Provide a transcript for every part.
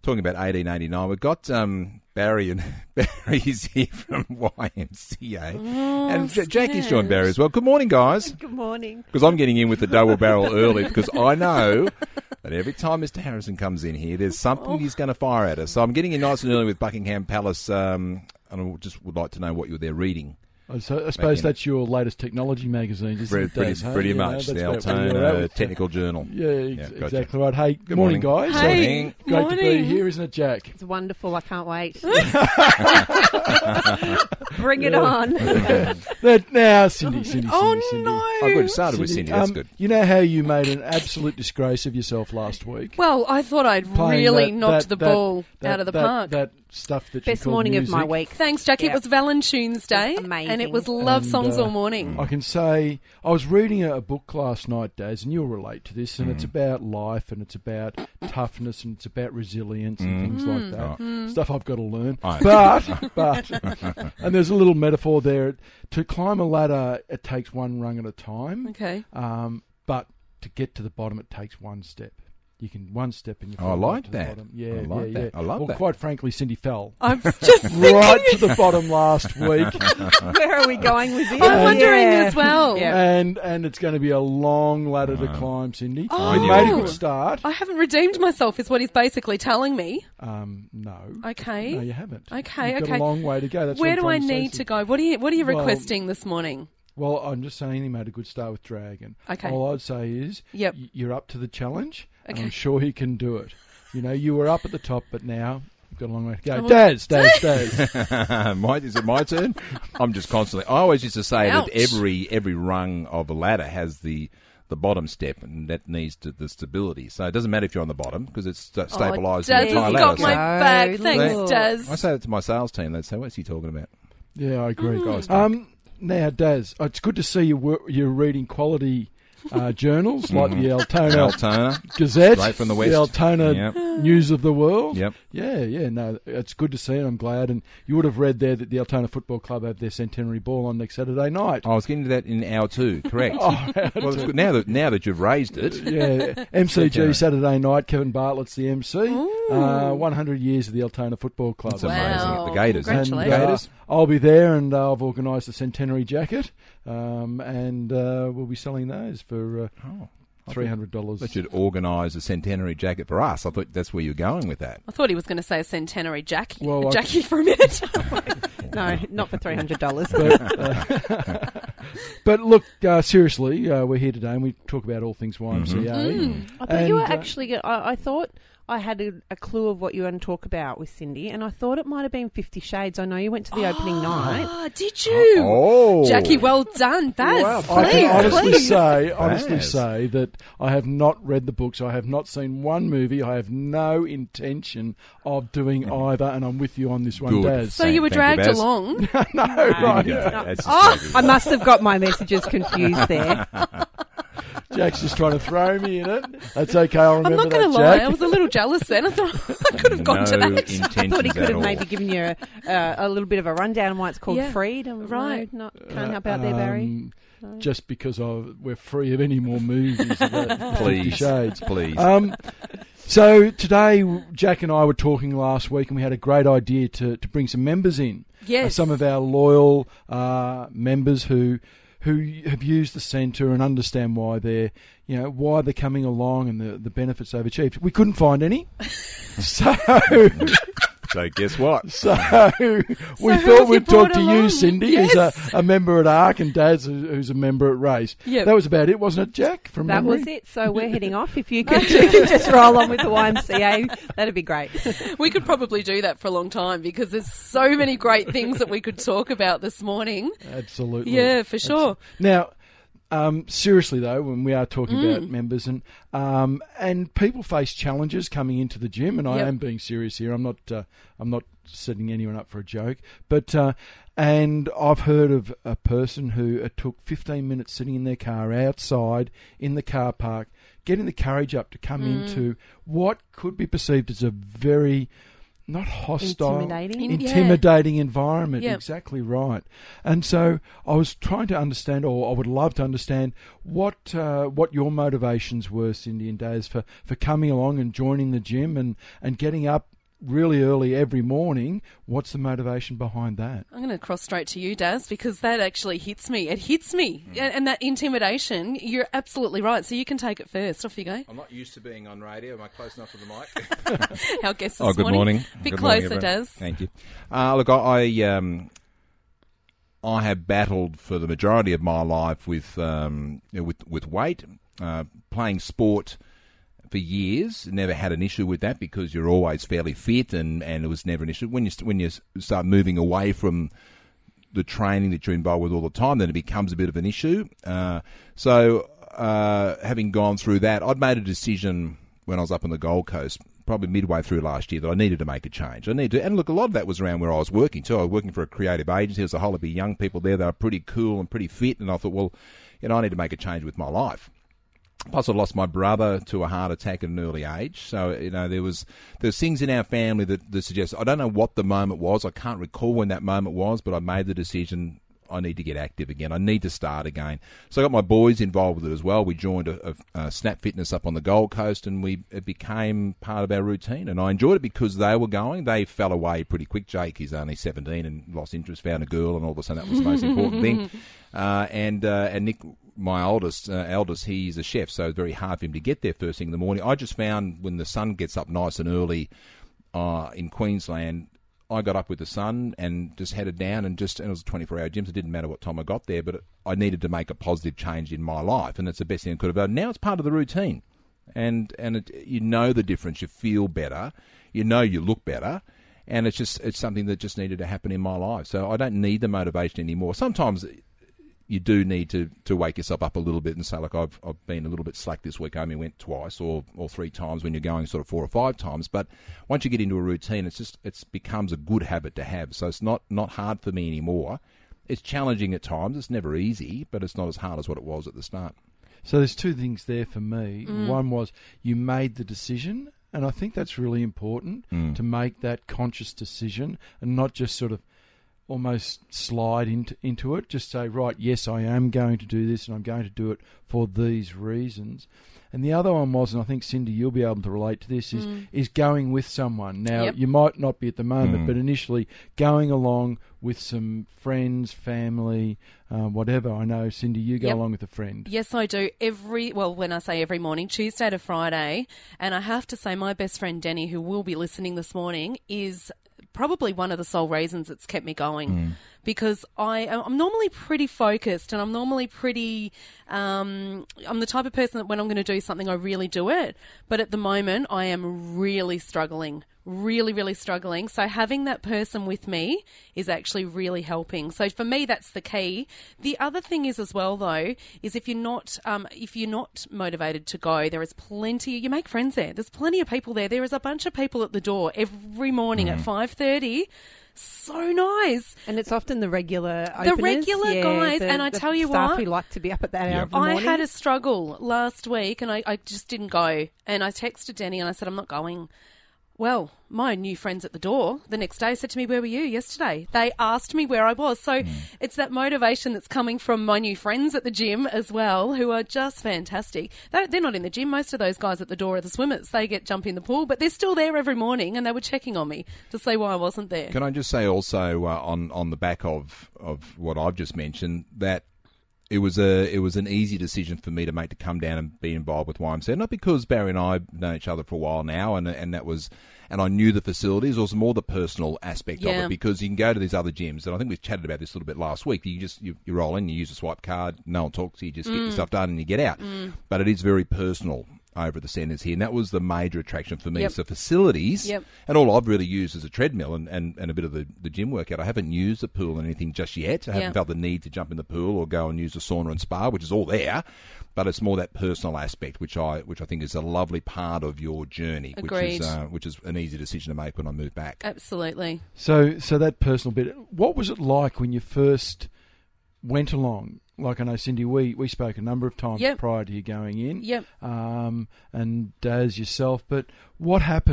talking about 1889. We've got Barry, and Barry's here from YMCA. And Jackie's joined Barry as well. Good morning, guys. Good morning. Because I'm getting in with the double barrel early because I know that every time Mr. Harrison comes in here, there's something he's going to fire at us. So I'm getting in nice and early with Buckingham Palace, and I just would like to know what you were there reading. So I suppose that's your latest technology magazine, isn't it? Pretty much, the Altona Technical Journal. Yeah, exactly gotcha. Right. Hey, good morning, guys. Hey, great to be here, isn't it, Jack? It's wonderful. I can't wait. Bring it on. Now, Cindy. No. I've already started with Cindy. That's good. You know how you made an absolute disgrace of yourself last week? Well, I thought I'd really knocked the ball out of the park. That stuff that Best you morning music. of my week. Thanks, Jackie. Yep. It was Valentine's Day. Amazing. And it was love songs all morning. I can say I was reading a book last night, Daz, and you'll relate to this, and it's about life, and it's about toughness, and it's about resilience and things like that. Stuff I've got to learn. But, and there's a little metaphor there. To climb a ladder, it takes one rung at a time. Okay. But to get to the bottom, it takes one step. You can one step and you fall I like to the that. bottom. Yeah, I like that. I love well, that. quite frankly, Cindy fell I'm just right to the bottom last week. Where are we going with this? I'm wondering as well. Yeah. And it's going to be a long ladder to climb, Cindy. Oh. You made a good start. I haven't redeemed myself, is what he's basically telling me. No. Okay. No, you haven't. Okay, You've got okay. a long way to go. That's Where what do I'm I trying to say, need to Cindy. go? What are you Well, requesting this morning? Well, I'm just saying he made a good start with Dragon. Okay. All I'd say is you're up to the challenge, and Okay. I'm sure he can do it. You know, you were up at the top, but now you've got a long way to go. Daz. Is it my turn? I'm just constantly. I always used to say Ouch. that every rung of a ladder has the bottom step, and that needs the stability. So it doesn't matter if you're on the bottom because it's stabilised. Daz the entire has got ladder. my So back. Thanks, Look. Daz. I say that to my sales team. They'd say, "What's he talking about?" Yeah, I agree. Guys, Now, Daz, it's good to see you're reading quality journals like the Altona Gazette, straight from the west. the Altona Yep. News of the World. Yep. Yeah. No, it's good to see it. I'm glad. And you would have read there that the Altona Football Club have their centenary ball on next Saturday night. I was getting to that in hour 2. Correct. Hour Well, it's good. Now that you've raised it. Yeah, MCG Saturday night. Kevin Bartlett's the MC. 100 years of the Altona Football Club. It's amazing. Wow. The Gators. Congratulations. And, Gators. I'll be there, and I've organised the centenary jacket, and we'll be selling those for $300. That should organise a centenary jacket for us. I thought that's where you're going with that. I thought he was going to say a centenary Jackie. Well, Jackie for a minute. No, not for $300. But look, seriously, we're here today, and we talk about all things YMCA. I thought you were actually. I thought I had a clue of what you were going to talk about with Cindy, and I thought it might have been 50 Shades. I know you went to the opening night. Oh, did you? Oh, Jackie, well done. Baz, I can please. honestly Baz. say that I have not read the books. I have not seen one movie. I have no intention of doing either, and I'm with you on this one, Good. Daz. So you were Thank you, dragged Baz. along. right. That's just Oh, joking. I must have got my messages confused there. Jack's just trying to throw me in it. That's okay. I'll I'm remember not going to that, lie. Jack. I was a little jealous then. I thought I could have gone to No that. intentions I thought he could at have all. maybe given you a little bit of a rundown on why it's called Yeah. Freed. Right. No, can't help out there, Barry. Just because we're free of any more movies about 50 Please. Shades. Please. So today, Jack and I were talking last week, and we had a great idea to bring some members in. Yes. Some of our loyal members who have used the centre and understand why they're coming along and the benefits they've achieved. We couldn't find any, so So guess what? we who have thought you we'd brought talk to along? you, Cindy, Yes. who's a member at ARC, and Daz, who's a member at Race. Yep. That was about it, wasn't it, Jack? From That memory? was it. So we're heading off. If you could just roll on with the YMCA, that'd be great. We could probably do that for a long time because there's so many great things that we could talk about this morning. Absolutely. Yeah, for sure. Now, seriously though, when we are talking about members and people face challenges coming into the gym, and I Yep. am being serious here. I'm not setting anyone up for a joke, but and I've heard of a person who it took 15 minutes sitting in their car outside in the car park, getting the courage up to come into what could be perceived as a very not hostile, intimidating environment. Yep. Exactly right. And so I was trying to understand, or I would love to understand, what your motivations were, Cindy and Daz, for coming along and joining the gym and getting up really early every morning. What's the motivation behind that? I'm going to cross straight to you, Daz, because that actually hits me. It hits me. And that intimidation, you're absolutely right. So you can take it first. Off you go. I'm not used to being on radio. Am I close enough to the mic? Our guest this good morning. Bit Good morning, closer, everyone. Daz. Thank you. Look, I have battled for the majority of my life with weight, playing sport for years. Never had an issue with that because you're always fairly fit, and it was never an issue. When you start moving away from the training that you're involved with all the time, then it becomes a bit of an issue. So having gone through that, I'd made a decision when I was up on the Gold Coast, probably midway through last year, that I needed to make a change. And look, a lot of that was around where I was working too. I was working for a creative agency. There was a whole lot of young people there that were pretty cool and pretty fit, and I thought, well, I need to make a change with my life. Plus, I lost my brother to a heart attack at an early age. So, there was things in our family that suggest, I don't know what the moment was. I can't recall when that moment was, but I made the decision, I need to get active again. I need to start again. So I got my boys involved with it as well. We joined a Snap Fitness up on the Gold Coast, and it became part of our routine. And I enjoyed it because they were going. They fell away pretty quick. Jake, he's only 17 and lost interest, found a girl, and all of a sudden that was the most important thing. And Nick, my eldest, he's a chef, so it's very hard for him to get there first thing in the morning. I just found when the sun gets up nice and early in Queensland, I got up with the sun and just headed down, and it was a 24-hour gym, so it didn't matter what time I got there, but I needed to make a positive change in my life, and it's the best thing I could have done. Now it's part of the routine, and you know the difference. You feel better, you look better, and it's something that just needed to happen in my life. So I don't need the motivation anymore. Sometimes you do need to wake yourself up a little bit and say, look, I've been a little bit slack this week. I only went twice or 3 times when you're going sort of 4 or 5 times. But once you get into a routine, it becomes a good habit to have. So it's not hard for me anymore. It's challenging at times. It's never easy, but it's not as hard as what it was at the start. So there's 2 things there for me. One was you made the decision, and I think that's really important to make that conscious decision and not just sort of almost slide into it. Just say, right, yes, I am going to do this, and I'm going to do it for these reasons. And the other one was, and I think, Cindy, you'll be able to relate to this, is going with someone. Now, you might not be at the moment, but initially going along with some friends, family, whatever. I know, Cindy, you go along with a friend. Yes, I do. When I say every morning, Tuesday to Friday. And I have to say my best friend, Denny, who will be listening this morning, is probably one of the sole reasons it's kept me going, because I'm normally pretty focused, and I'm normally pretty I'm the type of person that when I'm going to do something, I really do it. But at the moment, I am really struggling. Really struggling. So having that person with me is actually really helping. So for me, that's the key. The other thing is as well, though, is if you're not motivated to go, there is plenty. You make friends there. There's plenty of people there. There is a bunch of people at the door every morning at 5:30. So nice. And it's often the regular openers. The regular guys. And I tell you staff what, who like to be up at that hour of the morning. I had a struggle last week, and I just didn't go. And I texted Denny and I said, I'm not going. Well, my new friends at the door the next day said to me, where were you yesterday? They asked me where I was. So it's that motivation that's coming from my new friends at the gym as well, who are just fantastic. They're not in the gym. Most of those guys at the door are the swimmers. They jump in the pool, but they're still there every morning, and they were checking on me to say why I wasn't there. Can I just say also on the back of what I've just mentioned, that it was an easy decision for me to make to come down and be involved with YMCA. Not because Barry and I have known each other for a while now, and I knew the facilities. It was more the personal aspect of it, because you can go to these other gyms, and I think we chatted about this a little bit last week. You roll in, you use a swipe card, no one talks to you, just get your stuff done and you get out. But it is very personal over at the centres here, and that was the major attraction for me. So facilities, and all I've really used is a treadmill and a bit of the gym workout. I haven't used the pool or anything just yet. I haven't felt the need to jump in the pool or go and use the sauna and spa, which is all there, but it's more that personal aspect, which I think is a lovely part of your journey. Agreed. Which is an easy decision to make when I move back. Absolutely. So that personal bit, what was it like when you first went along? Like I know, Cindy, we spoke a number of times prior to you going in. And Daz, yourself. But what happened?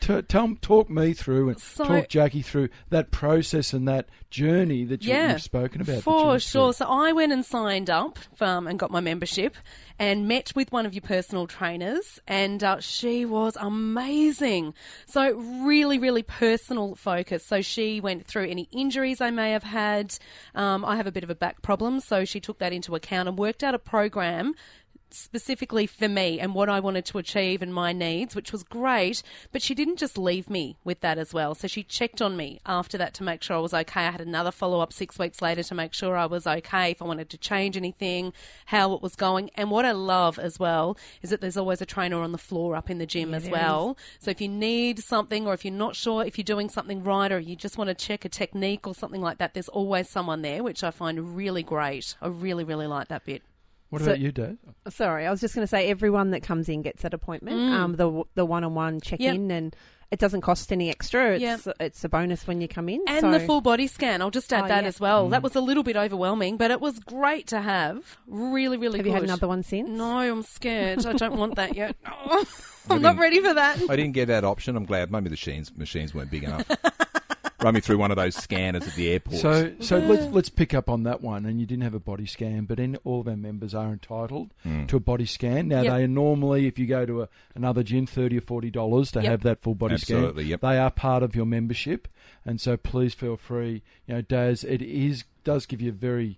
talk me through and So- talk Jackie through that process and that journey that you've spoken about. that you For went sure. through. So I went and signed up and got my membership and met with one of your personal trainers, and she was amazing. So really, really personal focus. So she went through any injuries I may have had. I have a bit of a back problem, so she took that into account and worked out a program specifically for me and what I wanted to achieve and my needs, which was great. But she didn't just leave me with that as well. So she checked on me after that to make sure I was okay. I had another follow-up 6 weeks later to make sure I was okay, if I wanted to change anything, how it was going. And what I love as well is that there's always a trainer on the floor up in the gym as well. So if you need something, or if you're not sure if you're doing something right, or you just want to check a technique or something like that, there's always someone there, which I find really great. I really, really like that bit. What about you, Dave? Sorry, I was just going to say everyone that comes in gets that appointment, the one-on-one check-in, and it doesn't cost any extra. It's a bonus when you come in. And the full body scan. I'll just add that as well. That was a little bit overwhelming, but it was great to have. Really, really Have good. you had another one since? No, I'm scared. I don't want that yet. I'm not ready for that. I didn't get that option. I'm glad. Maybe the machines weren't big enough. Run me through one of those scanners at the airport. So let's pick up on that one. And you didn't have a body scan, but all of our members are entitled to a body scan. Now, they are normally, if you go to another gym, $30 or $40 to have that full body scan. They are part of your membership. And so please feel free. Daz, does give you very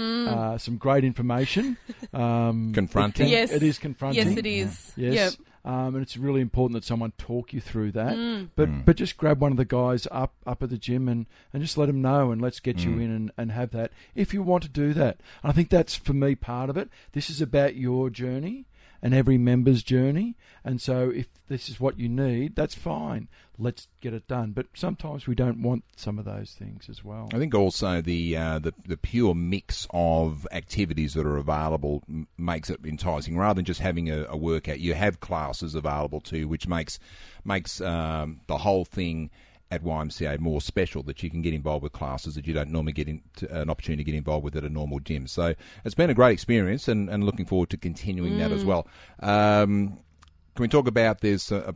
some great information. Confronting. Yes. It is confronting. Yes, it is. Yes. Yep. And it's really important that someone talk you through that. But just grab one of the guys up at the gym and just let them know, and let's get you in and have that if you want to do that. And I think that's, for me, part of it. This is about your journey and every member's journey. And so if this is what you need, that's fine. Let's get it done. But sometimes we don't want some of those things as well. I think also the pure mix of activities that are available makes it enticing. Rather than just having a workout, you have classes available too, which makes the whole thing at YMCA more special, that you can get involved with classes that you don't normally get an opportunity to get involved with at a normal gym. So it's been a great experience, and looking forward to continuing that as well. Can we talk about there's the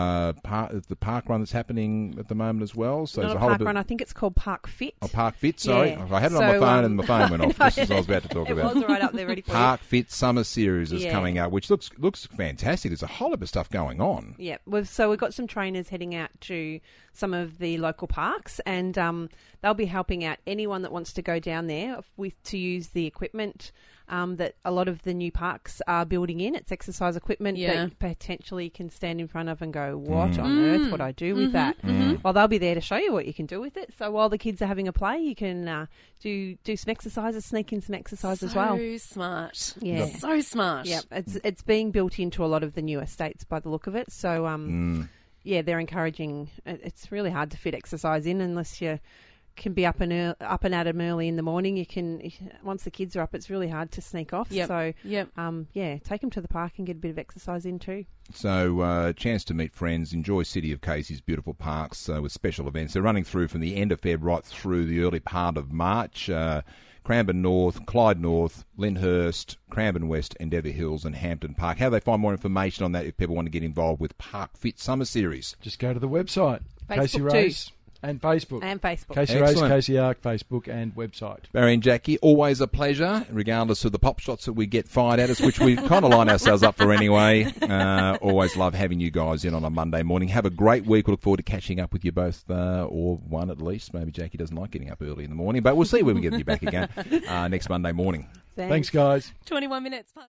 park run that's happening at the moment as well? So Not there's a whole park bit. run. I think it's called Park Fit. Oh, Park Fit, sorry. Yeah. I had it on my phone and my phone went off just as I was about to talk It about was right up there ready for Park Fit Summer Series is Yeah. coming up, which looks fantastic. There's a whole lot of stuff going on. Yeah, we've got some trainers heading out to some of the local parks, and they'll be helping out anyone that wants to go down there to use the equipment that a lot of the new parks are building in. It's exercise equipment that you potentially can stand in front of and go, what on earth would I do with that? Well, they'll be there to show you what you can do with it. So while the kids are having a play, you can do some exercises, sneak in some exercise as well. So smart. Yeah. So smart. Yeah, it's being built into a lot of the new estates by the look of it. So, yeah, they're encouraging. It's really hard to fit exercise in unless you can be up and at them early in the morning. You can, once the kids are up, it's really hard to sneak off. Yep. So, Yep. take them to the park and get a bit of exercise in too. So, chance to meet friends, enjoy City of Casey's beautiful parks with special events. They're running through from the end of Feb right through the early part of March. Cranbourne North, Clyde North, Lyndhurst, Cranbourne West, Endeavour Hills and Hampton Park. How do they find more information on that if people want to get involved with Park Fit Summer Series? Just go to the website. Facebook Casey too. Race. And Facebook. Casey Race, Excellent. Casey Ark, Facebook and website. Barry and Jackie, always a pleasure, regardless of the pop shots that we get fired at us, which we kind of line ourselves up for anyway. Always love having you guys in on a Monday morning. Have a great week. We'll look forward to catching up with you both, or one at least. Maybe Jackie doesn't like getting up early in the morning, but we'll see when we get you back again next Monday morning. Thanks, guys. 21 minutes.